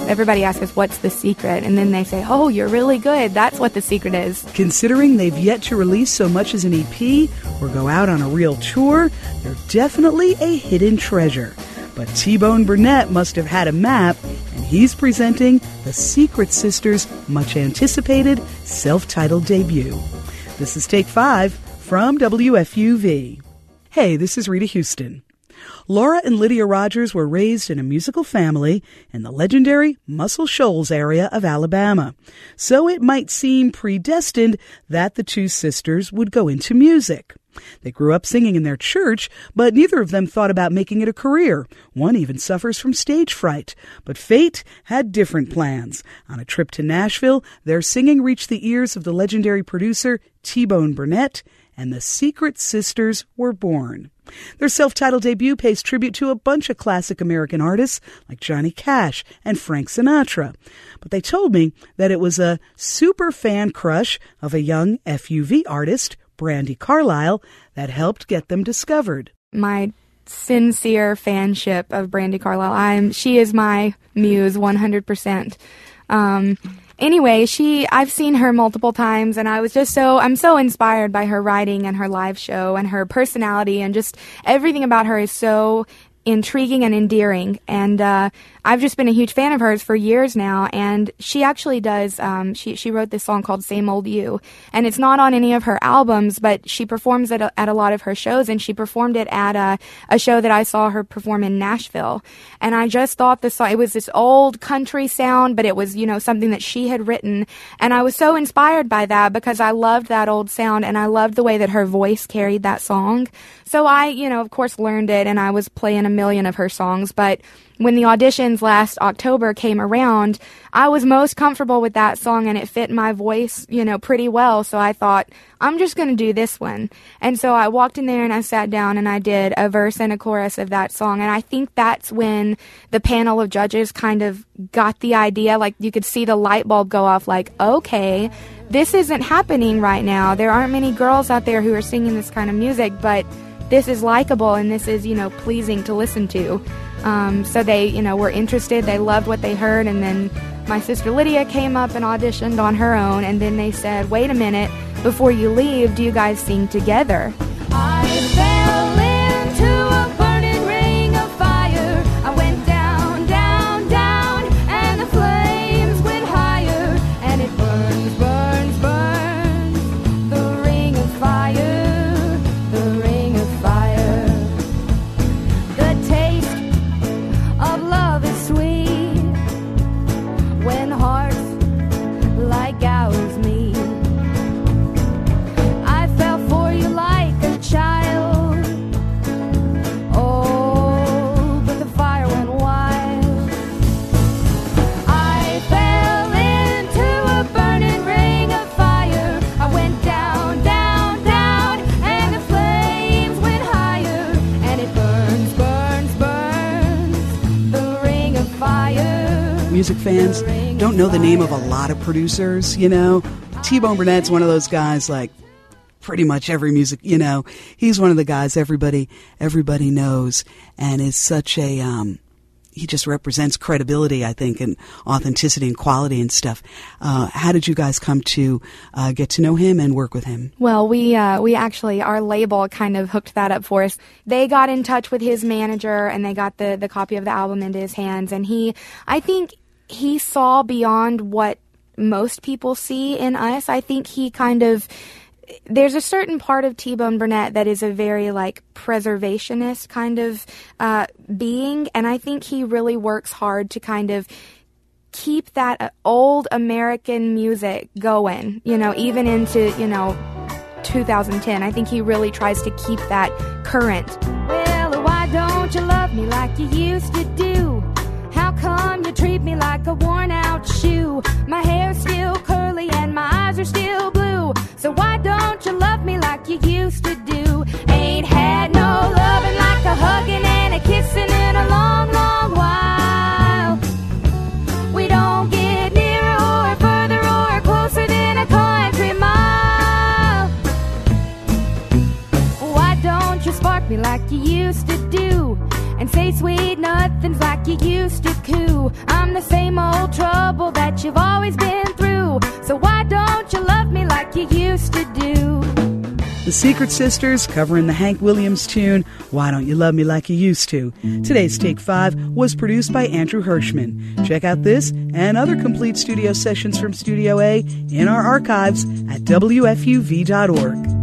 everybody asks us, what's the secret? And then they say, oh, you're really good. That's what the secret is. Considering they've yet to release so much as an EP or go out on a real tour, they're definitely a hidden treasure. But T-Bone Burnett must have had a map, and he's presenting the Secret Sisters' much-anticipated self-titled debut. This is Take 5 from WFUV. Hey, this is Rita Houston. Laura and Lydia Rogers were raised in a musical family in the legendary Muscle Shoals area of Alabama. So it might seem predestined that the two sisters would go into music. They grew up singing in their church, but neither of them thought about making it a career. One even suffers from stage fright. But fate had different plans. On a trip to Nashville, their singing reached the ears of the legendary producer T-Bone Burnett, and the Secret Sisters were born. Their self-titled debut pays tribute to a bunch of classic American artists like Johnny Cash and Frank Sinatra. But they told me that it was a super fan crush of a young FUV artist, Brandi Carlile, that helped get them discovered. My sincere fanship of Brandi Carlile. She is my muse 100%. Anyway, I've seen her multiple times, and I'm so inspired by her writing and her live show and her personality, and just everything about her is so intriguing and endearing. And I've just been a huge fan of hers for years now, and she actually does, she wrote this song called Same Old You, and it's not on any of her albums, but she performs it at a lot of her shows, and she performed it at a show that I saw her perform in Nashville. And I just thought the song, it was this old country sound, but it was, something that she had written, and I was so inspired by that because I loved that old sound, and I loved the way that her voice carried that song. So I, of course learned it, and I was playing a million of her songs, but when the auditions last October came around, I was most comfortable with that song, and it fit my voice, pretty well. So I thought, I'm just going to do this one. And so I walked in there and I sat down and I did a verse and a chorus of that song. And I think that's when the panel of judges kind of got the idea, like you could see the light bulb go off, like, okay, this isn't happening right now. There aren't many girls out there who are singing this kind of music, but this is likable and this is, pleasing to listen to. So they, were interested. They loved what they heard. And then my sister Lydia came up and auditioned on her own. And then they said, wait a minute, before you leave, do you guys sing together? I fell into a burning ring of fire. I went down, down, down, and the flames went higher. And it burns, burns, burns, the ring of fire, the ring of fire. The taste of love is sweet when hearts like ours meet. I fell for you like a child. Oh, but the fire went wild. I fell into a burning ring of fire. I went down, down, down, and the flames went higher. And it burns, burns, burns, the ring of fire. Music fans don't know the name of a lot of producers, T-Bone Burnett's one of those guys, like pretty much every music, he's one of the guys everybody knows, and is such a, he just represents credibility, I think, and authenticity and quality and stuff. How did you guys come to get to know him and work with him? Well, we actually, our label kind of hooked that up for us. They got in touch with his manager, and they got the copy of the album into his hands, and I think he saw beyond what most people see in us. I think he there's a certain part of T-Bone Burnett that is a very, preservationist kind of being, and I think he really works hard to kind of keep that old American music going, even into, 2010. I think he really tries to keep that current. Well, why don't you love me like you used to do? How come you treat me like a worn-out shoe? My hair's still curly and my eyes are still blue. So why don't you love me like you used to do? Ain't had no loving like a hugging and a kissing in a long, long while. We don't get nearer or further or closer than a country mile. Why don't you spark me like you used to do? And say sweet nothings like you. I'm the same old trouble that you've always been through. So why don't you love me like you used to do? The Secret Sisters covering the Hank Williams tune, Why Don't You Love Me Like You Used To. Today's Take 5 was produced by Andrew Hirschman. Check out this and other complete studio sessions from Studio A in our archives at WFUV.org.